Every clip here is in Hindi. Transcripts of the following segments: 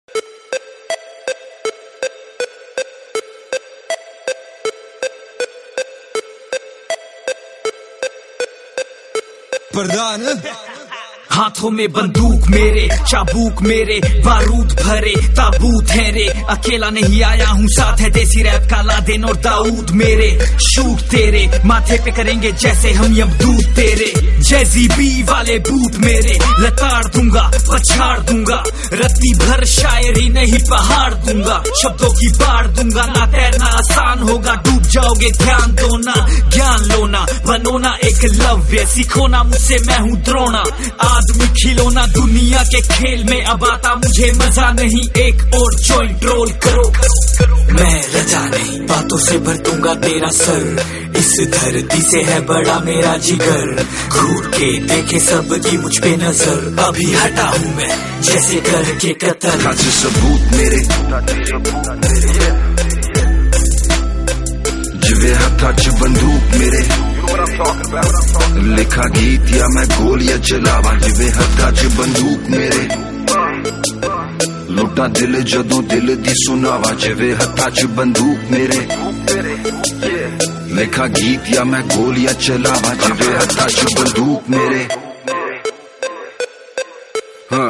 प्रधान हाथों में बंदूक मेरे, चाबूक मेरे, बारूद भरे ताबूत है रे। अकेला नहीं आया हूँ, साथ है देसी रैप का लादेन और दाऊद मेरे। शूट तेरे माथे पे करेंगे जैसे हम यमदूत तेरे। जैजी बी वाले बूट मेरे, लताड़ दूंगा पछाड़ दूंगा। रत्ती भर शायरी नहीं पहाड़ दूंगा, शब्दों की बाढ़ दूंगा। ना तैरना आसान होगा, डूब जाओगे ध्यान दो ना। ज्ञान लो ना, बनो ना एकलव्य, सीखो ना मुझसे मैं हूँ द्रोणा। आदमी खिलौना दुनिया के खेल में, अब आता मुझे मजा नहीं। एक और जॉइंट रोल करो, मैं रजा नहीं, बातों से भर दूंगा तेरा सर। इस धरती से है बड़ा मेरा जिगर, घूर के देखे सबकी मुझ पे नजर। अभी हटा हूँ मैं जैसे करके कत्ल। आज सबूत मेरे जिवे हथा च बंदूक मेरे। लिखा गीत या मैं गोलियां चलावा, जिवे हथा च बंदूक मेरे। लुटा दिल जदों दिल दी सुनावा, जिवे हथा च बंदूक मेरे। लिखा गीत या मैं गोलियां चलावा, जिवे हथा च बंदूक मेरे। हाँ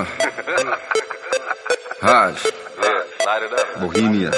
हाश बोहीमिया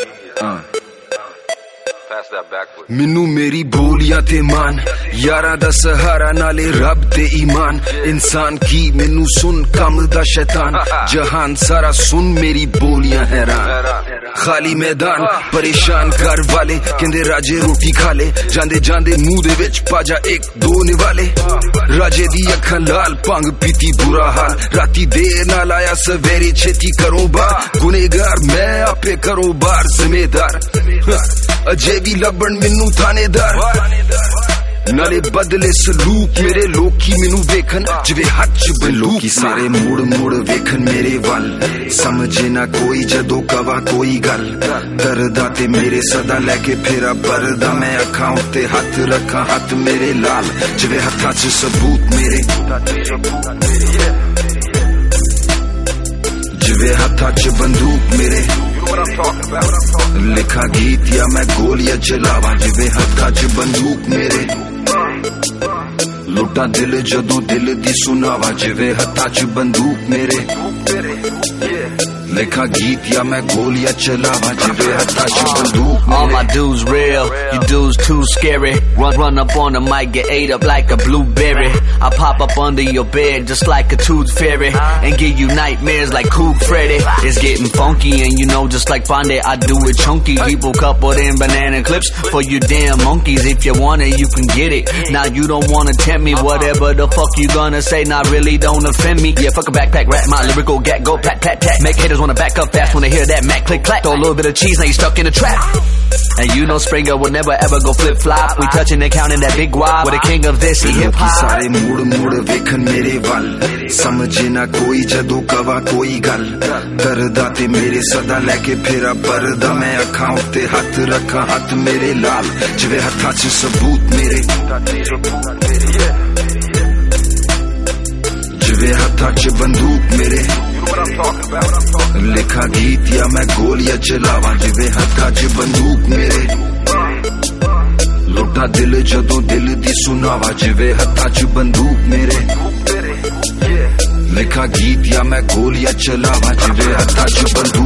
मिनू मेरी बोलियां ते मान, यारा दा सहारा नाले रब ते ईमान। इंसान की मैनू सुन कम दा शैतान, जहान सारा सुन मेरी बोलियां हैरान। खाली मैदान परेशान कर वाले, कहंदे राजे रोटी खा ले। जांदे जांदे मुंह दे विच पाजा एक दो निवाले। राजे दी अखां लाल भंग पीती बुरा हाल, राती देर नाल आया सवेरे छेती करो बार। गुनेगार मैं आपे करो बार जिम्मेदार, अजे भी लबन मैनू थानेदार। नाले बदले सलूक मेरे, लोकी मैनू वेखन जिवे हथ च बंदूक। सारे मुड़ मुड़ वेखन मेरे वल, समझे ना कोई जदों कवा कोई गल। दर्दा ते मेरे सदा लैके फेरा परदा, मैं अखां उत्ते हथ रखा हथ मेरे लाल, जिवे हथा च सबूत मेरे। जिवे हथा च बंदूक मेरे। लिखा गीत या मैं गोलियां चलावा, जिवे हथा च बंदूक मेरे। लुटा दिल जदों दिल दी सुनावा, जिवे हथा च बंदूक मेरे। लिखा गीत या मैं गोलियां चलावा, जिवे हथा च बंदूक मेरे। All my dudes real, you dudes too scary. Run up on the mic, get ate up like a blueberry. I pop up under your bed just like a tooth fairy and give you nightmares like Kook Freddy. It's getting funky and you know just like Fonde, I do it chunky. People coupled in banana clips for you damn monkeys. If you want it, you can get it. Now you don't wanna tempt me, whatever the fuck you gonna say, not really don't offend me. Yeah, fuck a backpack rap, my lyrical gat go pat pat tat. Make haters wanna back up fast when they hear that Mac click clack. Throw a little bit of cheese, now you stuck in a trap. And you know Springer will never ever go flip flop. We touching and counting that big wad. We're the king of this hip hop. सारे मुड़ मुड़ वेखन मेरे वल, समझे ना कोई जदों कवा कोई गल। दर्दा ते मेरे सदा लैके फेरा परदा, मैं अखां उत्ते हथ रखा हथ मेरे लाल, जिवे हथा च सबूत मेरे। जिवे हथा च बंदूक मेरे। लिखा गीत या मैं गोलियां चलावा, जिवे हथा च बंदूक मेरे। लुटा दिल जदों दिल दी सुनावा, जिवे हथा च बंदूक मेरे। लिखा गीत या मैं गोलियां चलावा, जिवे हथा च बंदूक